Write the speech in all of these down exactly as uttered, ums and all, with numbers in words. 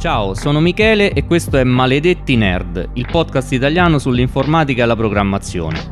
Ciao, sono Michele e questo è Maledetti Nerd, il podcast italiano sull'informatica e la programmazione.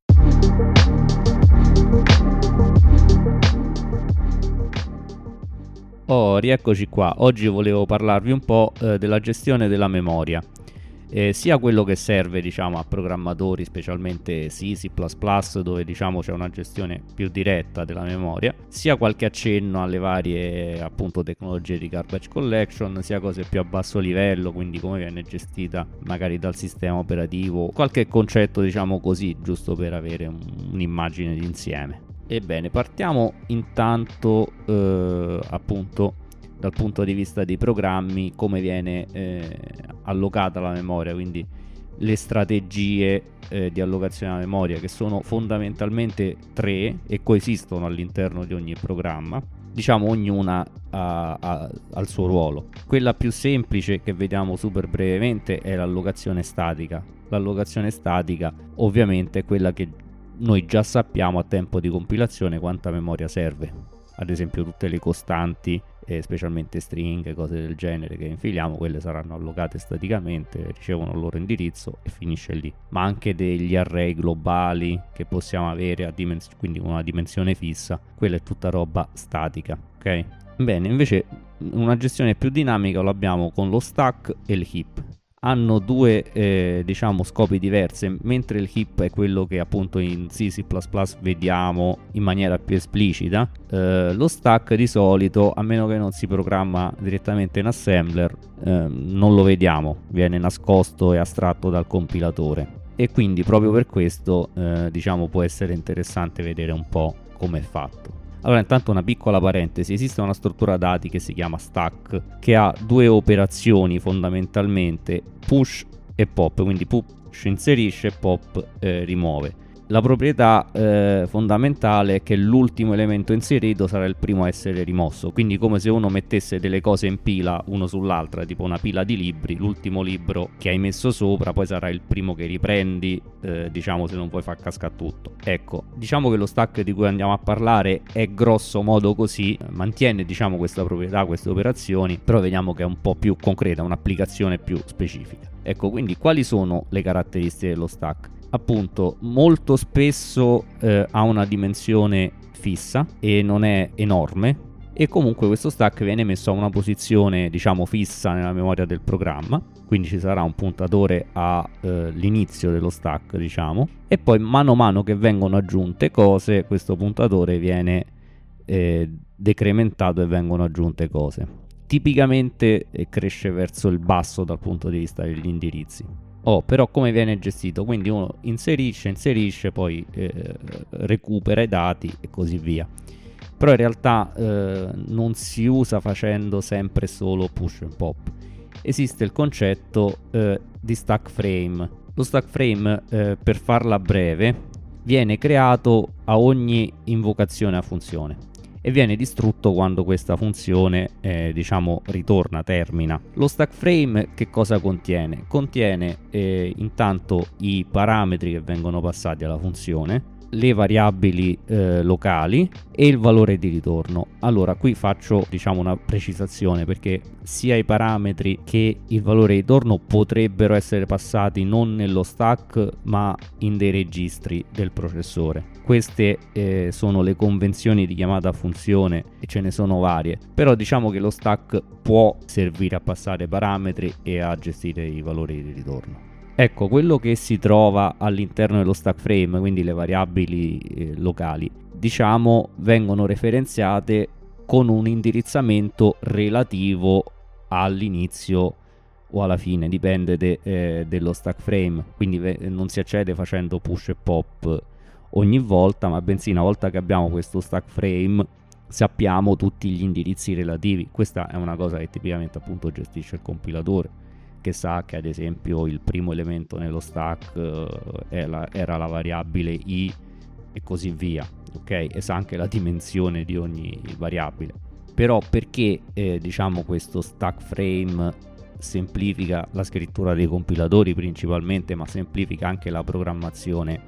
Oh, rieccoci qua. Oggi volevo parlarvi un po' eh, della gestione della memoria. Eh, sia quello che serve, diciamo, a programmatori, specialmente C, C plus plus, dove diciamo c'è una gestione più diretta della memoria, sia qualche accenno alle varie appunto tecnologie di garbage collection, sia cose più a basso livello, quindi come viene gestita magari dal sistema operativo, qualche concetto, diciamo così, giusto per avere un, un'immagine d'insieme. Ebbene, partiamo intanto eh, appunto dal punto di vista dei programmi, come viene eh, allocata la memoria, quindi le strategie eh, di allocazione della memoria, che sono fondamentalmente tre e coesistono all'interno di ogni programma. Diciamo ognuna ha, ha, ha il suo ruolo. Quella più semplice, che vediamo super brevemente, è l'allocazione statica. L'allocazione statica ovviamente è quella che noi già sappiamo a tempo di compilazione quanta memoria serve. Ad esempio tutte le costanti, eh, specialmente stringhe, cose del genere che infiliamo, quelle saranno allocate staticamente, ricevono il loro indirizzo e finisce lì. Ma anche degli array globali che possiamo avere a dimens- quindi una dimensione fissa, quella è tutta roba statica, ok? Bene, invece una gestione più dinamica l'abbiamo con lo stack e il heap. Hanno due eh, diciamo scopi diversi, mentre il heap è quello che appunto in C, C plus plus vediamo in maniera più esplicita. Eh, lo stack di solito, a meno che non si programma direttamente in assembler, eh, non lo vediamo, viene nascosto e astratto dal compilatore, e quindi proprio per questo eh, diciamo può essere interessante vedere un po' come è fatto. Allora, intanto una piccola parentesi: esiste una struttura dati che si chiama stack, che ha due operazioni fondamentalmente, push e pop, quindi push inserisce e pop eh, rimuove. La proprietà eh, fondamentale è che l'ultimo elemento inserito sarà il primo a essere rimosso, quindi come se uno mettesse delle cose in pila uno sull'altra, tipo una pila di libri, l'ultimo libro che hai messo sopra poi sarà il primo che riprendi, eh, diciamo, se non vuoi far cascare tutto. Ecco, diciamo che lo stack di cui andiamo a parlare è grosso modo così, mantiene diciamo questa proprietà, queste operazioni, però vediamo che è un po' più concreta, un'applicazione più specifica. Ecco, quindi quali sono le caratteristiche dello stack? Appunto, molto spesso eh, ha una dimensione fissa e non è enorme, e comunque questo stack viene messo a una posizione diciamo fissa nella memoria del programma, quindi ci sarà un puntatore all'inizio eh, dello stack, diciamo, e poi mano a mano che vengono aggiunte cose questo puntatore viene eh, decrementato e vengono aggiunte cose. Tipicamente eh, cresce verso il basso dal punto di vista degli indirizzi. Oh, però come viene gestito? Quindi uno inserisce, inserisce, poi eh, recupera i dati e così via. Però in realtà eh, non si usa facendo sempre solo push and pop. Esiste il concetto eh, di stack frame. Lo stack frame, eh, per farla breve, viene creato a ogni invocazione a funzione e viene distrutto quando questa funzione eh, diciamo ritorna, termina. Lo stack frame che cosa contiene? Contiene eh, intanto i parametri che vengono passati alla funzione, le variabili eh, locali e il valore di ritorno. Allora qui faccio diciamo una precisazione, perché sia i parametri che il valore di ritorno potrebbero essere passati non nello stack ma in dei registri del processore. Queste eh, sono le convenzioni di chiamata funzione e ce ne sono varie, però diciamo che lo stack può servire a passare parametri e a gestire i valori di ritorno. Ecco, quello che si trova all'interno dello stack frame, quindi le variabili eh, locali, diciamo vengono referenziate con un indirizzamento relativo all'inizio o alla fine, dipende de, eh, dello stack frame, quindi ve- non si accede facendo push e pop ogni volta, ma bensì una volta che abbiamo questo stack frame sappiamo tutti gli indirizzi relativi. Questa è una cosa che tipicamente appunto gestisce il compilatore, che sa che ad esempio il primo elemento nello stack eh, la, era la variabile i e così via, ok? E sa anche la dimensione di ogni variabile. Però perché eh, diciamo questo stack frame semplifica la scrittura dei compilatori principalmente, ma semplifica anche la programmazione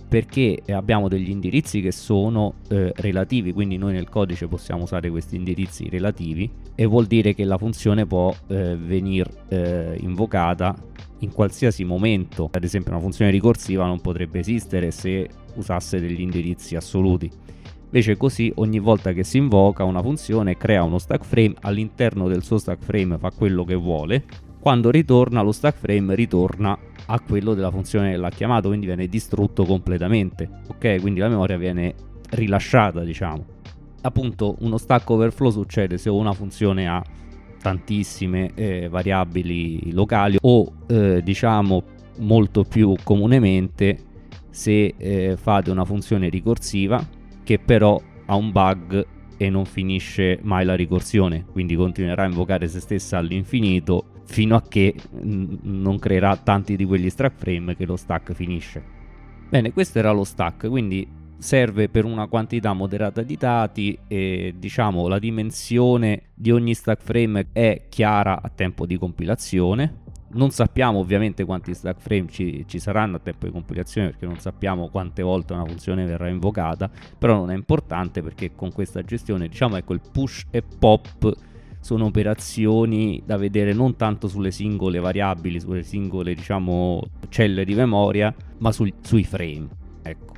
perché abbiamo degli indirizzi che sono eh, relativi, quindi noi nel codice possiamo usare questi indirizzi relativi, e vuol dire che la funzione può eh, venire eh, invocata in qualsiasi momento. Ad esempio una funzione ricorsiva non potrebbe esistere se usasse degli indirizzi assoluti. Invece così ogni volta che si invoca una funzione crea uno stack frame, all'interno del suo stack frame fa quello che vuole, quando ritorna lo stack frame ritorna a quello della funzione che l'ha chiamato, quindi viene distrutto completamente, ok? Quindi la memoria viene rilasciata, diciamo. Appunto uno stack overflow succede se una funzione ha tantissime eh, variabili locali, o eh, diciamo molto più comunemente se eh, fate una funzione ricorsiva che però ha un bug e non finisce mai la ricorsione, quindi continuerà a invocare se stessa all'infinito fino a che n- non creerà tanti di quegli stack frame che lo stack finisce. Bene, questo era lo stack, quindi serve per una quantità moderata di dati e diciamo la dimensione di ogni stack frame è chiara a tempo di compilazione. Non sappiamo ovviamente quanti stack frame ci, ci saranno a tempo di compilazione, perché non sappiamo quante volte una funzione verrà invocata, però non è importante, perché con questa gestione, diciamo, ecco, il push e pop sono operazioni da vedere non tanto sulle singole variabili, sulle singole, diciamo, celle di memoria, ma sul, sui frame, ecco.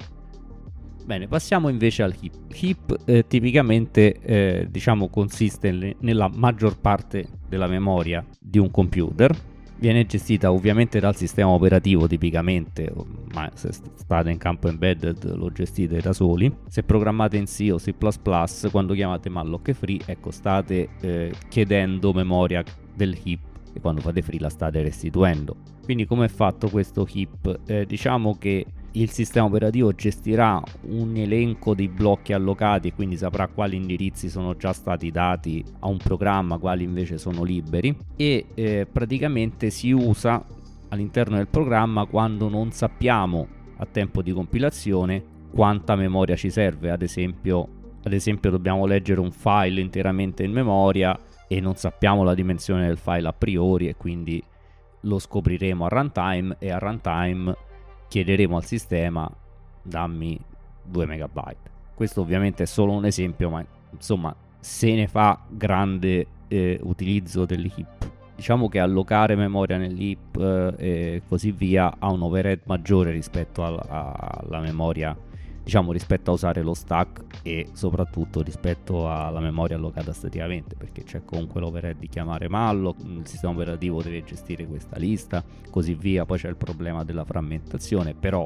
Bene, passiamo invece al heap. Heap eh, tipicamente eh, diciamo consiste ne- nella maggior parte della memoria di un computer. Viene gestita ovviamente dal sistema operativo tipicamente, ma se state in campo embedded lo gestite da soli. Se programmate in C o C plus plus, quando chiamate malloc e free, ecco, state eh, chiedendo memoria del heap, e quando fate free la state restituendo. Quindi come è fatto questo heap? Eh, diciamo che il sistema operativo gestirà un elenco di blocchi allocati e quindi saprà quali indirizzi sono già stati dati a un programma, quali invece sono liberi, e eh, praticamente si usa all'interno del programma quando non sappiamo a tempo di compilazione quanta memoria ci serve. Ad esempio, ad esempio dobbiamo leggere un file interamente in memoria e non sappiamo la dimensione del file a priori, e quindi lo scopriremo a runtime, e a runtime chiederemo al sistema dammi due megabyte. Questo ovviamente è solo un esempio, ma insomma se ne fa grande eh, utilizzo dell'heap. Diciamo che allocare memoria nell'heap eh, e così via ha un overhead maggiore rispetto alla, alla memoria, diciamo rispetto a usare lo stack, e soprattutto rispetto alla memoria allocata staticamente, perché c'è comunque l'overhead di chiamare malloc, il sistema operativo deve gestire questa lista, così via. Poi c'è il problema della frammentazione, però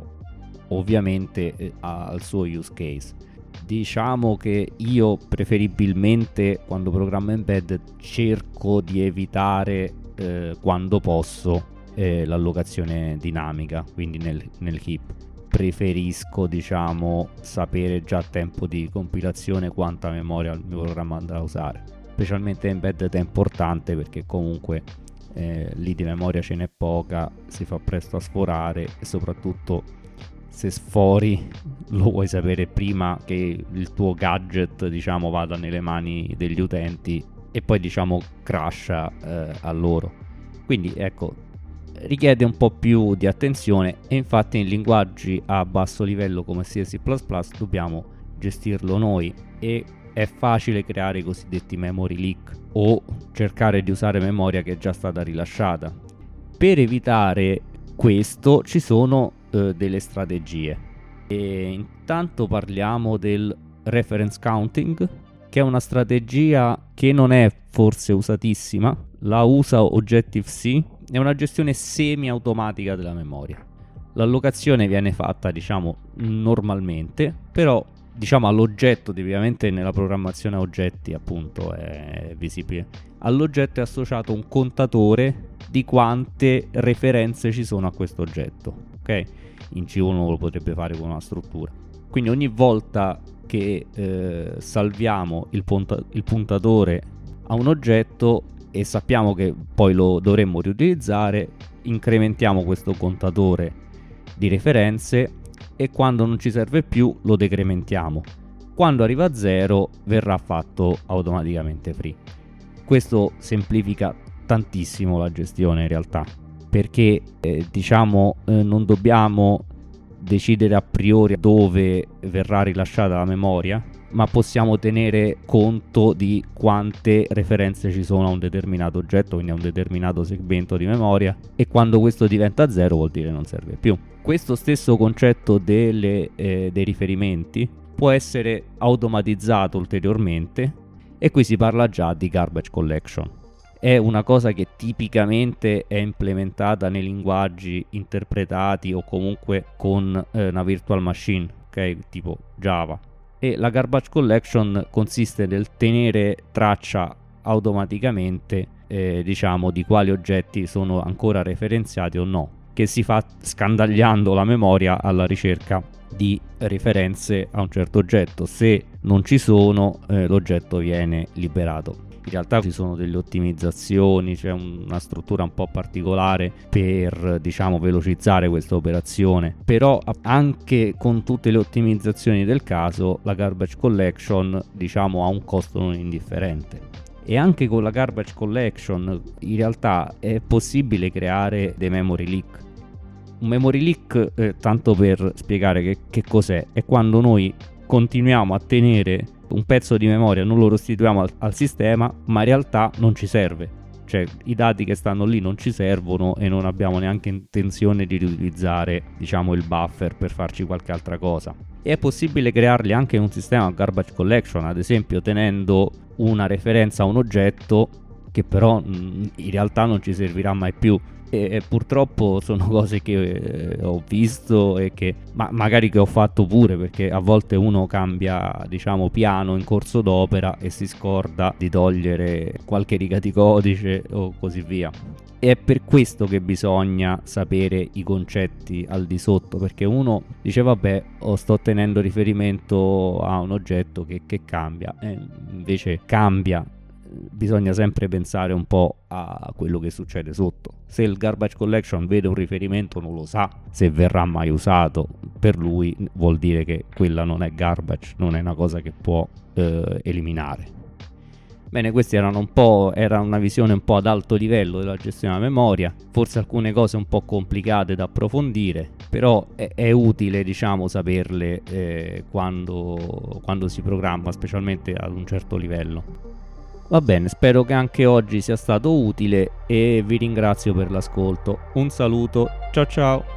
ovviamente eh, ha il suo use case. Diciamo che io preferibilmente quando programmo embedded cerco di evitare eh, quando posso eh, l'allocazione dinamica, quindi nel, nel heap preferisco, diciamo, sapere già a tempo di compilazione quanta memoria il mio programma andrà a usare. Specialmente embedded è importante, perché comunque eh, lì di memoria ce n'è poca, si fa presto a sforare, e soprattutto se sfori lo vuoi sapere prima che il tuo gadget, diciamo, vada nelle mani degli utenti e poi, diciamo, crasha eh, a loro. Quindi ecco, richiede un po' più di attenzione, e infatti in linguaggi a basso livello come C e C plus plus dobbiamo gestirlo noi, e è facile creare i cosiddetti memory leak o cercare di usare memoria che è già stata rilasciata. Per evitare questo ci sono eh, delle strategie, e intanto parliamo del reference counting, che è una strategia che non è forse usatissima, la usa Objective-C. È una gestione semi-automatica della memoria. L'allocazione viene fatta, diciamo, normalmente, però, diciamo, all'oggetto, tipicamente nella programmazione a oggetti, appunto, è visibile. All'oggetto è associato un contatore di quante referenze ci sono a questo oggetto, ok? In C uno lo potrebbe fare con una struttura. Quindi ogni volta che eh, salviamo il, punta- il puntatore a un oggetto e sappiamo che poi lo dovremmo riutilizzare, incrementiamo questo contatore di referenze, e quando non ci serve più lo decrementiamo. Quando arriva a zero verrà fatto automaticamente free. Questo semplifica tantissimo la gestione in realtà, perché eh, diciamo eh, non dobbiamo decidere a priori dove verrà rilasciata la memoria, ma possiamo tenere conto di quante referenze ci sono a un determinato oggetto, quindi a un determinato segmento di memoria, e quando questo diventa zero vuol dire non serve più. Questo stesso concetto delle, eh, dei riferimenti può essere automatizzato ulteriormente, e qui si parla già di garbage collection. È una cosa che tipicamente è implementata nei linguaggi interpretati o comunque con eh, una virtual machine, ok, tipo Java. E la garbage collection consiste nel tenere traccia automaticamente eh, diciamo di quali oggetti sono ancora referenziati o no, che si fa scandagliando la memoria alla ricerca di referenze a un certo oggetto. Se non ci sono, eh, l'oggetto viene liberato. In realtà ci sono delle ottimizzazioni, c'è una struttura un po' particolare per, diciamo, velocizzare questa operazione, però anche con tutte le ottimizzazioni del caso la garbage collection, diciamo, ha un costo non indifferente. E anche con la garbage collection in realtà è possibile creare dei memory leak. Un memory leak, eh, tanto per spiegare che, che cos'è, è quando noi continuiamo a tenere un pezzo di memoria, non lo restituiamo al, al sistema, ma in realtà non ci serve. Cioè i dati che stanno lì non ci servono e non abbiamo neanche intenzione di riutilizzare, diciamo, il buffer per farci qualche altra cosa. E è possibile crearli anche in un sistema garbage collection, ad esempio tenendo una referenza a un oggetto che però mh, in realtà non ci servirà mai più. E, e purtroppo sono cose che eh, ho visto e che ma magari che ho fatto pure, perché a volte uno cambia, diciamo, piano in corso d'opera e si scorda di togliere qualche riga di codice o così via. E è per questo che bisogna sapere i concetti al di sotto, perché uno dice vabbè, o sto tenendo riferimento a un oggetto che, che cambia, e invece cambia. Bisogna sempre pensare un po' a quello che succede sotto. Se il garbage collection vede un riferimento non lo sa se verrà mai usato, per lui vuol dire che quella non è garbage, non è una cosa che può eh, eliminare. Bene, queste erano un po', era una visione un po' ad alto livello della gestione della memoria, forse alcune cose un po' complicate da approfondire, però è, è utile, diciamo, saperle eh, quando, quando si programma, specialmente ad un certo livello. Va bene, spero che anche oggi sia stato utile e vi ringrazio per l'ascolto. Un saluto, ciao ciao!